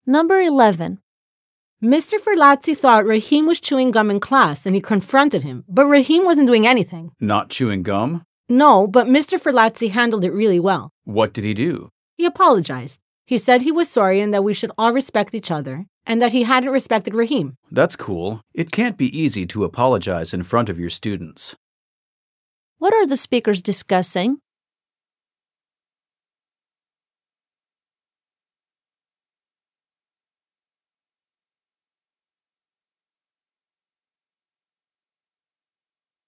Number 11. Mr. Ferlazzi thought Rahim was chewing gum in class and he confronted him, but Rahim wasn't doing anything. Not chewing gum? No, but Mr. Ferlazzi handled it really well. What did he do? He apologized. He said he was sorry and that we should all respect each other, and that he hadn't respected Rahim. That's cool. It can't be easy to apologize in front of your students. What are the speakers discussing?